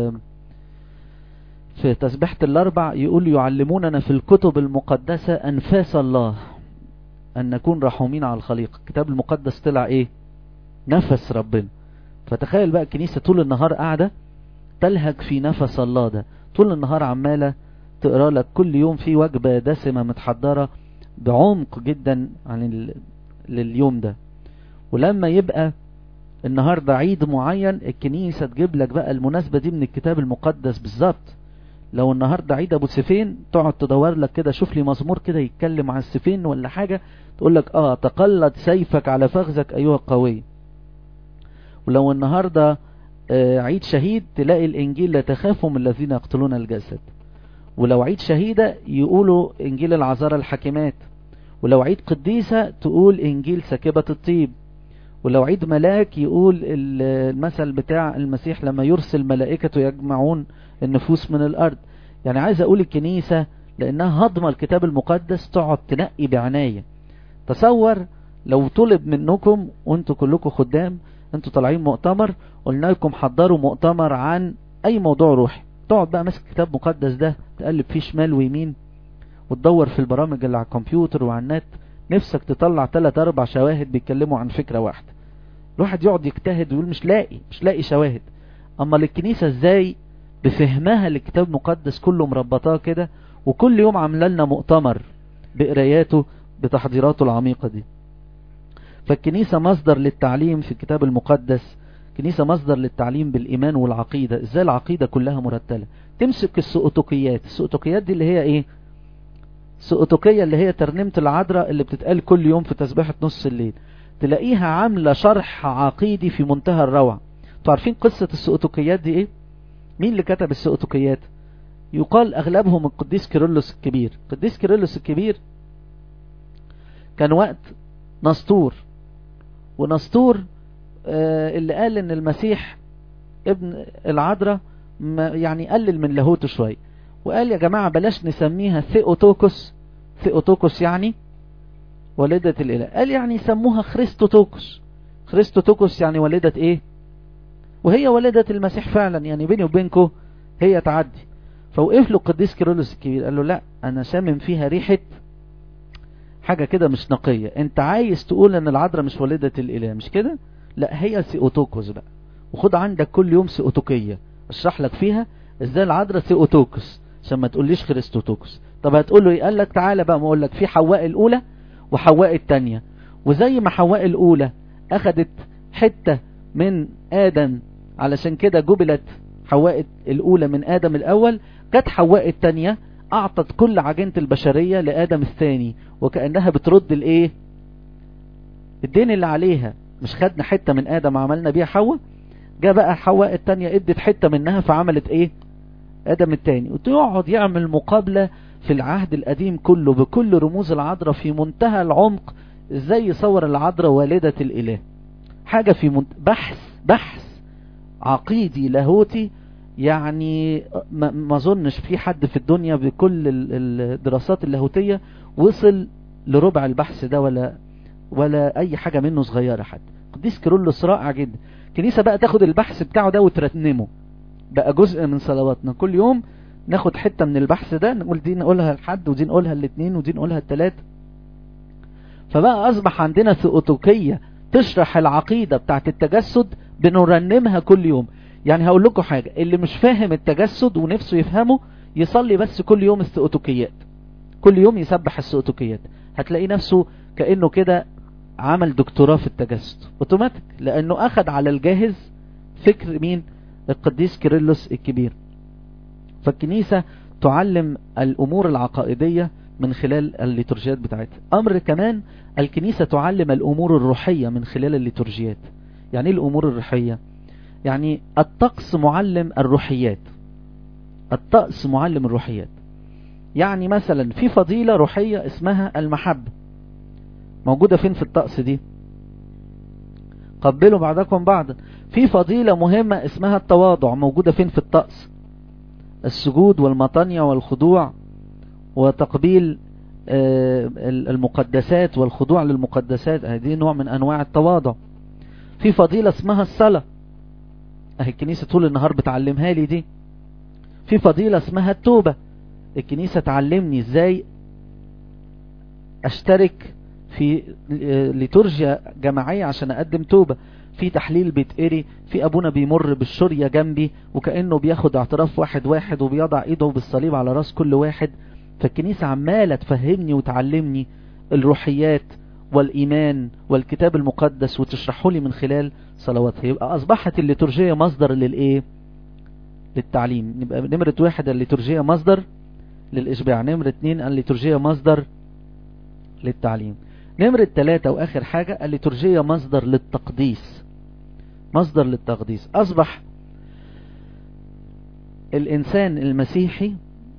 في تسبيحة الاربع يقول يعلموننا في الكتب المقدسة انفاس الله ان نكون رحومين على الخليقة. الكتاب المقدس طلع ايه؟ نفس ربنا. فتخيل بقى الكنيسة طول النهار قاعدة تلهج في نفس الله ده، طول النهار عمالة تقرأ لك كل يوم في وجبة دسمة متحضرة بعمق جدا عن لليوم ده. ولما يبقى النهاردة عيد معين الكنيسة تجيب لك بقى المناسبة دي من الكتاب المقدس بالظبط. لو النهاردة عيد ابو سيفين تقعد تدور لك كده شوف لي مزمور كده يتكلم عن السيفين ولا حاجة، تقول لك تقلد سيفك على فخذك ايها القوي. ولو النهاردة عيد شهيد تلاقي الانجيل لا تخافوا من الذين يقتلون الجسد. ولو عيد شهيدة يقولوا انجيل العذارى الحاكمات. ولو عيد قديسة تقول انجيل ساكبة الطيب. ولو عيد ملاك يقول المثل بتاع المسيح لما يرسل ملائكته يجمعون النفوس من الارض. يعني عايز اقول الكنيسة لانها هضمة الكتاب المقدس تقعد تنقي بعناية. تصور لو طلب منكم وانتوا كلكم خدام، انتوا طالعين مؤتمر، قلنا لكم حضروا مؤتمر عن اي موضوع روحي، تقعد بقى ماسك كتاب مقدس ده تقلب فيه شمال ويمين وتدور في البرامج اللي على الكمبيوتر وعلى النت، نفسك تطلع 3-4 شواهد بيتكلموا عن فكرة واحدة. الواحد يقعد يجتهد ويقول مش لاقي شواهد. اما للكنيسة ازاي بفهمها للكتاب المقدس كله مربطاه كده، وكل يوم عامله لنا مؤتمر بقراياته بتحضيراته العميقة دي. فالكنيسة مصدر للتعليم في الكتاب المقدس، كنيسة مصدر للتعليم بالإيمان والعقيدة، ازاي العقيدة كلها مرتلة. تمسك السؤتوكيات، السؤتوكيات دي اللي هي ايه؟ السؤتوكية اللي هي ترنيمة العذراء اللي بتتقال كل يوم في تسبيحة نص الليل، تلاقيها عاملة شرح عقيدي في منتهى الروعة. تعرفين قصة السؤتوكيات دي ايه؟ مين اللي كتب السؤتوكيات؟ يقال اغلبهم القديس كيرلس الكبير. القديس كيرلس الكبير كان وقت نسطور، ونسطور اللي قال ان المسيح ابن العذراء يعني قلل من لاهوته شوية، وقال يا جماعة بلاش نسميها ثيوتوكوس. ثيوتوكوس يعني والدة الاله، قال يعني يسموها خريستوتوكوس. خريستوتوكوس يعني والدة ايه؟ وهي والدة المسيح فعلا، يعني بيني وبينكم هي تعدي. فوقف له القديس كيرلس الكبير قال له لا، انا شامم فيها ريحة حاجة كده مش نقية. انت عايز تقول ان العذراء مش والدة الاله مش كده؟ لا، هي ثيوتوكوس بقى، وخد عندك كل يوم ثيوتوكية اشرح لك فيها ازاي العذراء ثيوتوكوس عشان ما تقوليش خريستوتوكوس. طب هتقول له ايه؟ قال لك تعالى بقى ما اقول لك في حواء الاولى وحواء الثانيه، وزي ما حواء الاولى اخدت حتة من ادم علشان كده جبلت حواء الاولى من ادم الاول، جت حواء الثانيه اعطت كل عجينة البشرية لادم الثاني، وكأنها بترد الايه؟ الدين اللي عليها. مش خدنا حتة من ادم عملنا بيها حواء، جاء بقى حواء التانية ادت حتة منها فعملت ايه؟ ادم التاني. وتقعد يعمل مقابلة في العهد القديم كله بكل رموز العذراء في منتهى العمق، ازاي يصور العذراء والدة الاله. حاجة في بحث عقيدي لاهوتي، يعني ما اظنش في حد في الدنيا بكل الدراسات اللاهوتية وصل لربع البحث ده ولا اي حاجة منه صغيرة. حد قديس كيرلس رائع جدا. كنيسة بقى تاخد البحث بتاعه ده وترنمه بقى جزء من صلواتنا. كل يوم ناخد حتة من البحث ده، نقول دي نقولها لحد ودي نقولها الاثنين ودي نقولها الثلاثة. فبقى اصبح عندنا ثيوتوكية تشرح العقيدة بتاعت التجسد بنرنمها كل يوم. يعني هقول لكم حاجة، اللي مش فاهم التجسد ونفسه يفهمه يصلي بس كل يوم الثيوتوكيات، كل يوم يسبح الثيوتوكيات، هتلاقي نفسه كأنه كده عمل دكتوراه في التجسد اوتوماتيك، لانه اخذ على الجاهز فكر مين؟ القديس كيرلس الكبير. فالكنيسة تعلم الأمور العقائدية من خلال الليتورجيات بتاعتها. أمر كمان الكنيسة تعلم الأمور الروحية من خلال الليتورجيات. يعني ايه الأمور الروحية؟ يعني الطقس معلم الروحيات. الطقس معلم الروحيات. يعني مثلا في فضيلة روحية اسمها المحبة، موجودة فين في الطقس دي؟ قبلوا بعضكم بعضا. في فضيلة مهمة اسمها التواضع، موجودة فين في الطقس؟ السجود والمطانية والخضوع وتقبيل المقدسات والخضوع للمقدسات، هذه نوع من أنواع التواضع. في فضيلة اسمها الصلاة، الكنيسة طول النهار بتعلمها لي دي. في فضيلة اسمها التوبة، الكنيسة تعلمني ازاي اشترك في ليتورجيا جماعية عشان اقدم توبة. في تحليل بيتقري، في ابونا بيمر بالشرية جنبي وكأنه بياخد اعتراف واحد واحد وبيضع ايده بالصليب على راس كل واحد. فالكنيسة عمالة تفهمني وتعلمني الروحيات والإيمان والكتاب المقدس وتشرحه لي من خلال صلواتها. يبقى أصبحت الليتورجية مصدر للإيه؟ للتعليم. يبقى نمرة 1 الليتورجية مصدر للإشباع. نمرة 2 الليتورجية مصدر للتعليم. نمرة 3 وآخر حاجة الليتورجية مصدر للتقديس. مصدر للتقديس. أصبح الإنسان المسيحي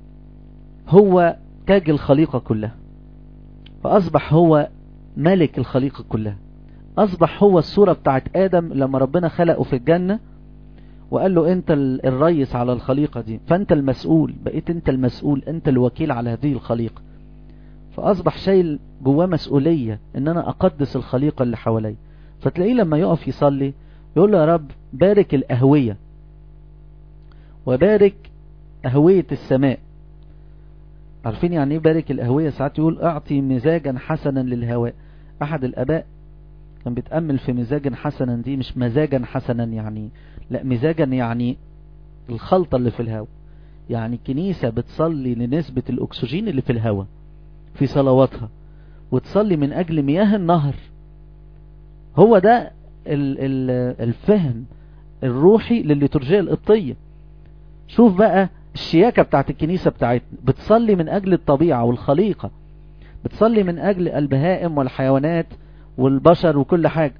هو تاج الخليقة كلها، فأصبح هو ملك الخليقة كلها. أصبح هو الصورة بتاعت آدم لما ربنا خلقه في الجنة وقال له أنت الرئيس على الخليقة دي، فأنت المسؤول، بقيت أنت المسؤول، أنت الوكيل على هذه الخليقة. فأصبح شايل جواه مسؤولية أن أنا أقدس الخليقة اللي حوالي. فتلاقيه لما يقف يصلي يقول له يا رب بارك الأهوية وبارك أهوية السماء. عارفين يعني ايه بارك الأهوية؟ ساعات يقول اعطي مزاجا حسنا للهواء. أحد الآباء كان بيتأمل في مزاجا حسنا دي، مش مزاجا حسنا يعني، لا مزاجا يعني الخلطة اللي في الهواء. يعني الكنيسة بتصلي لنسبة الأكسجين اللي في الهواء في صلواتها، وتصلي من أجل مياه النهر. هو ده الفهم الروحي للليتورجية القبطية. شوف بقى الشياكة بتاعت الكنيسة بتاعتنا، بتصلي من أجل الطبيعة والخليقة، بتصلي من أجل البهائم والحيوانات والبشر وكل حاجة.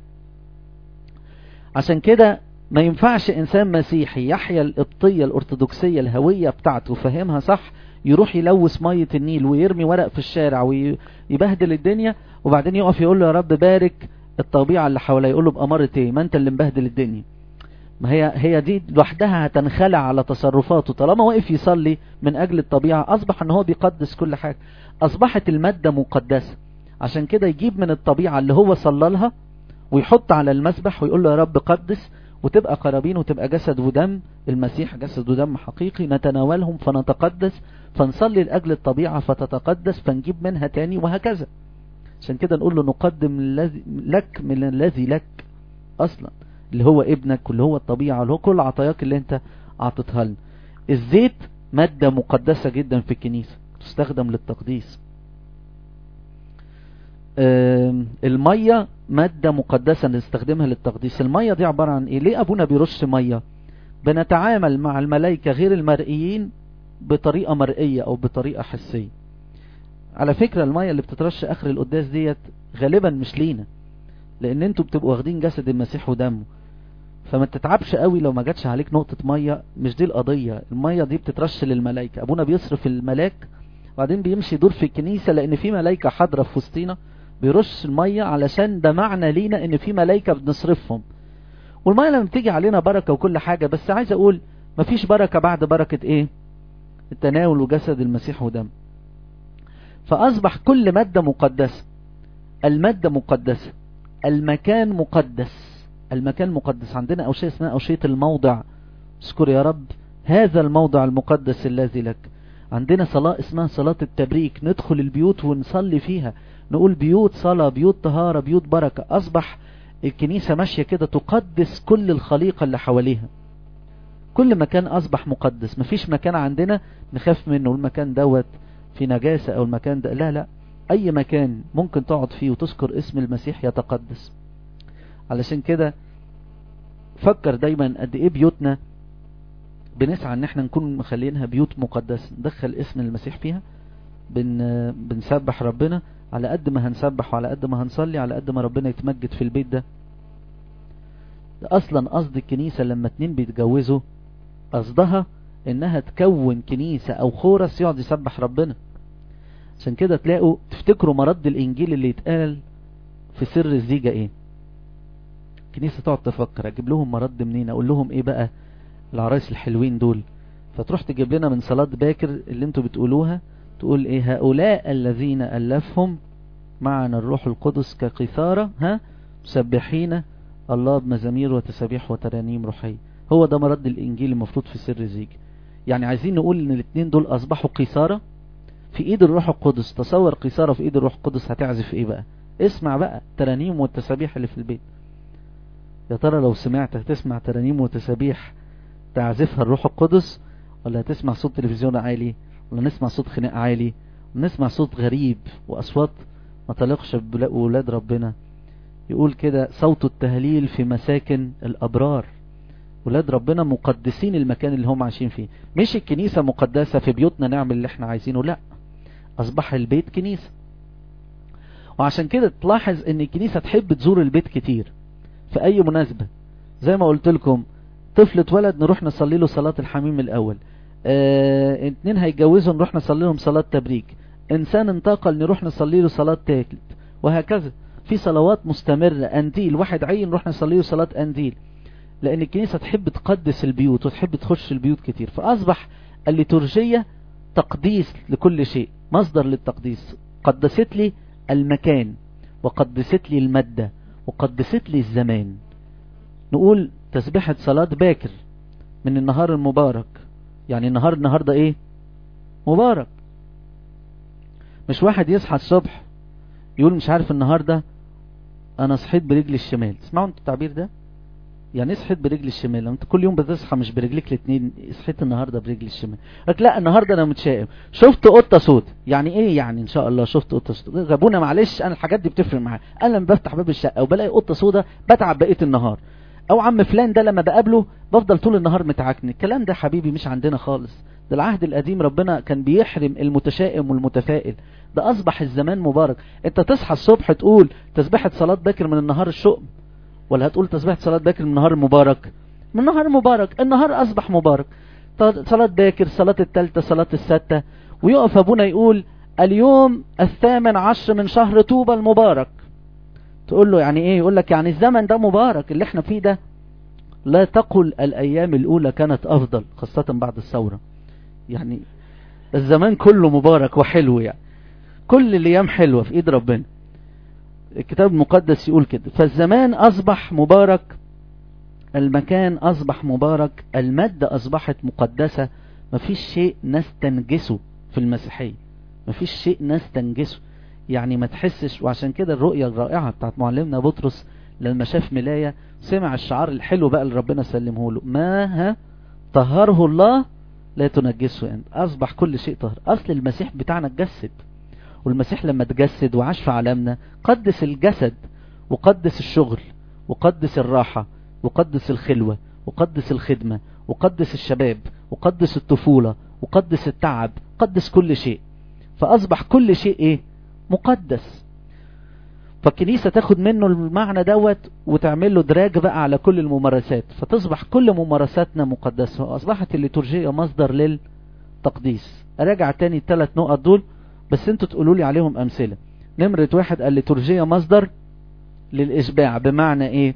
عشان كده ما ينفعش إنسان مسيحي يحيا القبطية الأرثوذكسية الهوية بتاعته فهمها صح يروح يلوث مية النيل ويرمي ورق في الشارع ويبهدل الدنيا، وبعدين يقف يقول له يا رب بارك الطبيعة اللي حواليه. يقول له بأمارة ايه؟ ما انت اللي مبهدل الدنيا. ما هي دي لوحدها هتنخلع على تصرفاته. طالما واقف يصلي من أجل الطبيعة أصبح ان هو بيقدس كل حاجة. أصبحت المادة مقدسة. عشان كده يجيب من الطبيعة اللي هو صلى لها ويحط على المسبح ويقول له يا رب قدس، وتبقى قرابين وتبقى جسد ودم المسيح، جسد ودم حقيقي نتناولهم فنتقدس، فنصلي لأجل الطبيعة فتتقدس، فنجيب منها تاني، وهكذا. عشان كده نقول له نقدم لك من الذي لك أصلا، اللي هو ابنك واللي هو الطبيعة واللي هو كل عطاياك اللي انت عطتها لنا. الزيت مادة مقدسة جدا في الكنيسة تستخدم للتقديس. المية مادة مقدسة نستخدمها للتقديس. المية دي عبارة عن ايه؟ ليه ابونا بيرش مية؟ بنتعامل مع الملائكة غير المرئيين بطريقة مرئية او بطريقة حسية. على فكرة المية اللي بتترش اخر القداس ديت غالبا مش لينا، لان انتوا بتبقوا واخدين جسد المسيح ودمه، فما تتعبش قوي لو ما جاتش عليك نقطة مية. مش دي القضية. المية دي بتترش للملائكة. ابونا بيصرف الملاك وبعدين بيمشي يدور في الكنيسة، لان في ملائكة حاضرة في وسطينا، بيرش المية علشان ده معنى لينا ان في ملائكة بنصرفهم. والمية لما بتيجي علينا بركة وكل حاجة، بس عايز اقول مفيش بركة بعد بركة ايه؟ التناول وجسد المسيح ودم. فاصبح كل مادة مقدسة. المادة مقدسة، المكان مقدس. المكان مقدس. عندنا أوشية اسمها أوشية الموضع. اذكر يا رب هذا الموضع المقدس الذي لك. عندنا صلاة اسمها صلاة التبريك، ندخل البيوت ونصلي فيها، نقول بيوت صلاة، بيوت طهارة، بيوت بركة. أصبح الكنيسة ماشية كده تقدس كل الخليقة اللي حواليها. كل مكان أصبح مقدس. مفيش مكان عندنا نخاف منه المكان دوت في نجاسة أو المكان ده، لا لا، أي مكان ممكن تقعد فيه وتذكر اسم المسيح يتقدس. علشان كده فكر دايما قد ايه بيوتنا بنسعى ان احنا نكون مخلينها بيوت مقدسة، ندخل اسم المسيح فيها، بنسبح ربنا. على قد ما هنسبح وعلى قد ما هنصلي على قد ما ربنا يتمجد في البيت ده. اصلا قصد الكنيسة لما اتنين بيتجوزوا قصدها انها تكون كنيسة او خورس يقعد يسبح ربنا. عشان كده تلاقوا تفتكروا مرد الانجيل اللي يتقال في سر الزيجة ايه؟ الكنيسة تقعد تفكر اجيب لهم مرد منين، اقول لهم ايه بقى العرايس الحلوين دول، فتروح تجيب لنا من صلاة باكر اللي انتوا بتقولوها، تقول ايه؟ هؤلاء الذين ألفهم معنا الروح القدس كقيثارة مسبحين الله بمزامير وتسابيح وترانيم روحية. هو ده مرد الانجيل المفروض في سر الزيج. يعني عايزين نقول ان الاثنين دول اصبحوا قيثارة في ايد الروح القدس. تصور قيثارة في ايد الروح القدس هتعزف ايه بقى؟ اسمع بقى ترانيم والتسابيح اللي في البيت. يا ترى لو سمعت هتسمع ترانيم وتسابيح تعزفها الروح القدس، ولا هتسمع صوت تلفزيون عالي، ولا نسمع صوت خناق عالي، ونسمع صوت غريب واصوات ما تليقش بولاد ربنا؟ يقول كده صوت التهليل في مساكن الابرار. ولاد ربنا مقدسين المكان اللي هم عايشين فيه، مش الكنيسة مقدسة في بيوتنا نعمل اللي احنا عايزينه، لا، اصبح البيت كنيسة. وعشان كده تلاحظ ان الكنيسة تحب تزور البيت كتير في اي مناسبة. زي ما قلت لكم طفل اتولد نروح نصلي له صلاة الحميم الاول، اتنين هيتجوزوا نروح نصلي لهم صلاة تبريك، انسان انتقل نروح نصلي له صلاة تالت، وهكذا في صلوات مستمرة. انديل واحد عين نروح نصلي له صلاة انديل، لان الكنيسة تحب تقدس البيوت وتحب تخش البيوت كتير. فاصبح الليتورجية تقديس لكل شيء، مصدر للتقديس. قدست لي المكان، وقدست لي المادة، وقدست لي الزمان. نقول تسبيحة صلاة باكر من النهار المبارك، يعني النهاردة ايه؟ مبارك. مش واحد يصحى الصبح يقول مش عارف النهاردة انا صحيت برجلي الشمال. تسمعوا انتوا التعبير ده؟ يعني صحيت برجلي الشمال، انت كل يوم بتصحى مش برجليك الاثنين، صحيت النهارده برجلي الشمال. لك لا النهارده انا متشائم، شفت قطه سود. يعني ايه يعني ان شاء الله شفت قطه سود؟ غابونا معلش، انا الحاجات دي بتفرق معايا. انا لما بفتح باب الشقه وبلاقي قطه سودا بتعب بقيه النهار. او عم فلان ده لما بقابله بفضل طول النهار متعكن. الكلام ده حبيبي مش عندنا خالص. ده العهد القديم ربنا كان بيحرم المتشائم والمتفائل. ده اصبح الزمان مبارك. انت تصحى الصبح تقول تسبيحة صلاة باكر من النهار الشؤم، ولا هتقول تسبيحة صلاة باكر من النهار المبارك؟ من النهار مبارك. النهار اصبح مبارك. صلاة باكر، صلاة الثالثة، صلاة السادسة. ويقف ابونا يقول اليوم 18 من شهر طوبى المبارك. تقول له يعني ايه؟ يقول لك يعني الزمن ده مبارك اللي احنا فيه ده. لا تقل الايام الاولى كانت افضل، خاصة بعد الثورة. يعني الزمان كله مبارك وحلو، يعني كل الايام حلوة في ايد ربنا. الكتاب المقدس يقول كده. فالزمان اصبح مبارك، المكان اصبح مبارك، المادة اصبحت مقدسة. مفيش شيء نستنجسه في المسيحية، مفيش شيء نستنجسه، يعني ما تحسش. وعشان كده الرؤية الرائعة بتاعت معلمنا بطرس لما شاف ملاية سمع الشعار الحلو بقى اللي ربنا سلمه له: ما طهره الله لا تنجسه انت. اصبح كل شيء طهر. اصل المسيح بتاعنا اتجسد، والمسيح لما تجسد وعاش في عالمنا قدس الجسد، وقدس الشغل، وقدس الراحة، وقدس الخلوة، وقدس الخدمة، وقدس الشباب، وقدس الطفولة، وقدس التعب، قدس كل شيء. فأصبح كل شيء ايه؟ مقدس. فالكنيسة تاخد منه المعنى دوت وتعمل له دراج بقى على كل الممارسات، فتصبح كل ممارساتنا مقدسة. وأصبحت الليتورجية مصدر للتقديس. أراجع تاني الثلاث نقط دول بس انتوا تقولوا لي عليهم أمثلة. نمرة 1: الليتورجية مصدر للإشباع. بمعنى ايه؟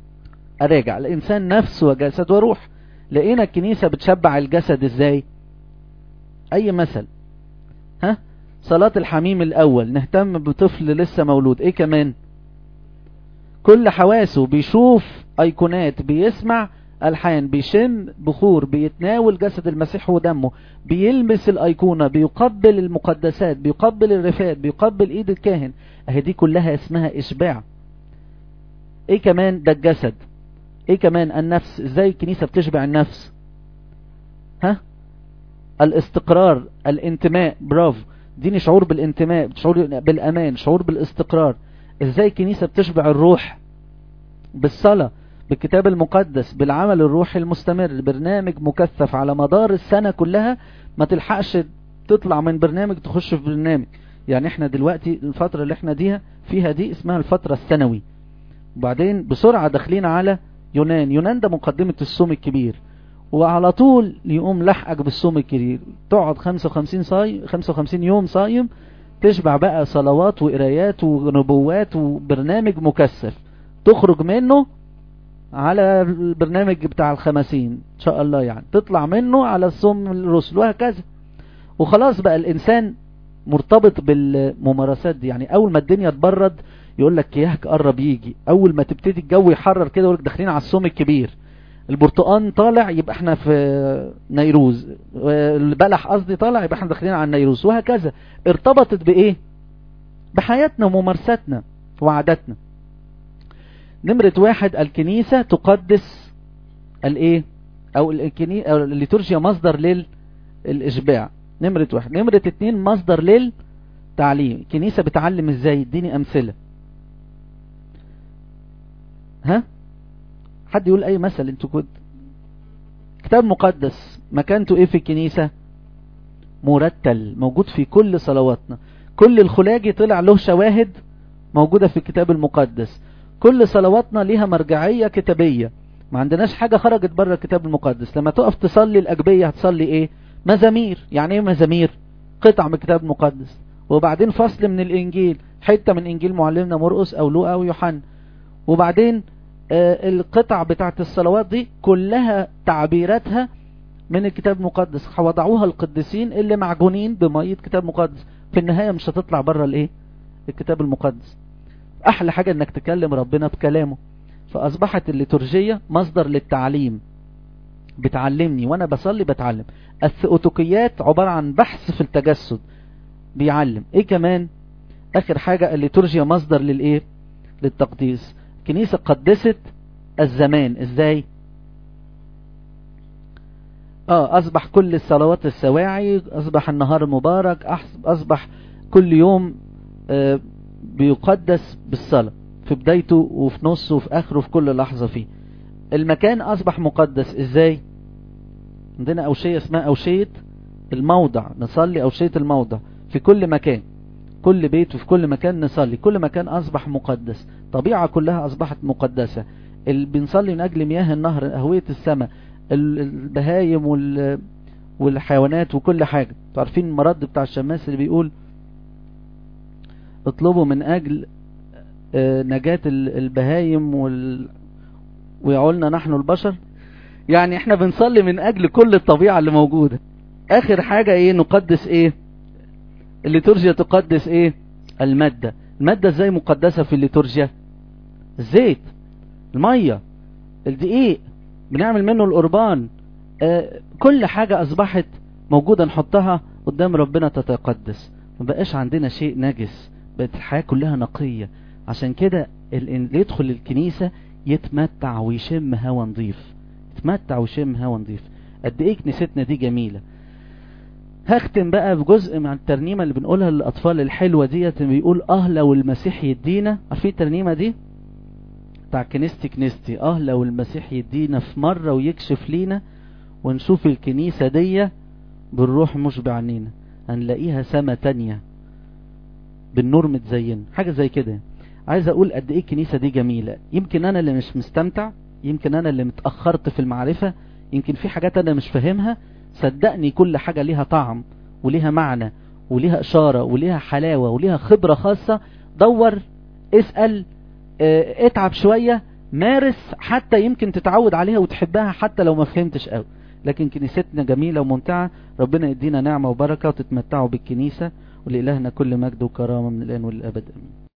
أراجع الإنسان نفس وجسد وروح. لقينا الكنيسة بتشبع الجسد ازاي؟ أي مثل؟ صلاة الحميم الأول، نهتم بطفل لسه مولود. ايه كمان؟ كل حواسه، بيشوف ايقونات، بيسمع الحان، بيشم بخور، بيتناول جسد المسيح ودمه، بيلمس الايقونة، بيقبل المقدسات، بيقبل الرفات، بيقبل ايد الكاهن. اهي دي كلها اسمها اشباع. ايه كمان؟ ده الجسد. ايه كمان؟ النفس. ازاي الكنيسة بتشبع النفس؟ الاستقرار، الانتماء. برافو، ديني شعور بالانتماء، شعور بالامان، شعور بالاستقرار. ازاي الكنيسة بتشبع الروح؟ بالصلاة. بالكتاب المقدس، بالعمل الروحي المستمر، برنامج مكثف على مدار السنة كلها، ما تلحقش تطلع من برنامج تخش في برنامج. يعني احنا دلوقتي الفترة اللي احنا فيها دي اسمها الفترة السنوي، وبعدين بسرعة داخلين على يونان ده مقدمة الصوم الكبير، وعلى طول يقوم لحقك بالصوم الكبير، تقعد 55 يوم صايم، تشبع بقى صلوات وقرايات ونبوات وبرنامج مكثف، تخرج منه على البرنامج بتاع الخمسين ان شاء الله، يعني تطلع منه على الصوم الرسل وهكذا. وخلاص بقى الانسان مرتبط بالممارسات دي. يعني اول ما الدنيا تبرد يقول لك ياك قرب يجي، اول ما تبتدي الجو يحرر كده يقول لك داخلين على الصوم الكبير، البرتقان طالع يبقى احنا في نيروز، البلح قصدي طالع يبقى احنا داخلين على النيروز، وهكذا. ارتبطت بايه؟ بحياتنا وممارساتنا وعاداتنا. نمرة 1 الكنيسة تقدس الايه او الليتورجيا مصدر للاشباع. نمرة 1. نمرة 2 مصدر للتعليم. الكنيسة بتعلم ازاي؟ اديني امثلة. حد يقول اي مثل انتوا كنت. كتاب مقدس مكانته ايه في الكنيسة؟ مرتل، موجود في كل صلواتنا. كل الخلاجي طلع له شواهد موجودة في الكتاب المقدس. كل صلواتنا ليها مرجعية كتابية، ما عندناش حاجة خرجت بره الكتاب المقدس. لما تقف تصلي الأجبية هتصلي ايه؟ مزامير. يعني ايه مزامير؟ قطع من الكتاب المقدس، وبعدين فصل من الإنجيل، حتة من إنجيل معلمنا مرقس أو لوقا أو يوحنا، وبعدين القطع بتاعت الصلوات دي كلها تعبيراتها من الكتاب المقدس، وضعوها القديسين اللي معجونين بمية كتاب مقدس. في النهاية مش هتطلع بره الايه؟ الكتاب المقدس. احلى حاجة انك تكلم ربنا بكلامه. فاصبحت الليتورجية مصدر للتعليم، بتعلمني وانا بصلي بتعلم. الثيوتوكيات عبارة عن بحث في التجسد، بيعلم ايه كمان. اخر حاجة الليتورجيا مصدر للايه؟ للتقديس. الكنيسة قدست الزمان ازاي؟ اصبح كل الصلوات السواعي، اصبح النهار المبارك، اصبح كل يوم بيقدس بالصلاة في بدايته وفي نصه وفي اخره في كل لحظة فيه. المكان اصبح مقدس ازاي؟ عندنا اوشية اسمها اوشية الموضع، نصلي اوشية الموضع في كل مكان، كل بيت وفي كل مكان نصلي، كل مكان اصبح مقدس. طبيعة كلها اصبحت مقدسة. بنصلي من اجل مياه النهر، اهوية السماء، البهايم والحيوانات وكل حاجة. تعرفين المرد بتاع الشماس اللي بيقول اطلبوا من اجل نجاة البهايم ويعولنا نحن البشر. يعني احنا بنصلي من اجل كل الطبيعة اللي موجودة. اخر حاجة ايه؟ نقدس ايه؟ الليتورجيا تقدس ايه؟ المادة. المادة ازاي مقدسة في الليتورجيا؟ الزيت، المية، الدقيق، بنعمل منه القربان. كل حاجة اصبحت موجودة نحطها قدام ربنا تتقدس. ما بقاش عندنا شيء نجس، بقت الحياة كلها نقية. عشان كده اللي يدخل الكنيسة يتمتع ويشم هوا نظيف، يتمتع ويشم هوا نظيف. قد ايه كنيستنا دي جميلة. هختم بقى بجزء من الترنيمة اللي بنقولها للأطفال الحلوة ديت، بيقول لو المسيح يدينا. عارفين الترنيمة دي بتاع كنيستي لو المسيح يدينا في مرة ويكشف لينا ونشوف الكنيسة دي بالروح مش بعينينا، هنلاقيها سما تانية بالنور متزين، حاجة زي كده. عايز اقول قد ايه الكنيسة دي جميلة. يمكن انا اللي مش مستمتع، يمكن انا اللي متأخرت في المعرفة، يمكن في حاجات انا مش فاهمها. صدقني كل حاجة ليها طعم وليها معنى وليها اشارة وليها حلاوة وليها خبرة خاصة. دور، اسأل، اتعب شوية، مارس، حتى يمكن تتعود عليها وتحبها حتى لو ما فهمتش قوي. لكن كنيستنا جميلة وممتعة. ربنا يدينا نعمة وبركة وتتمتعوا بالكنيسة. ولإلهنا كل مجد وكرامة من الآن والأبد.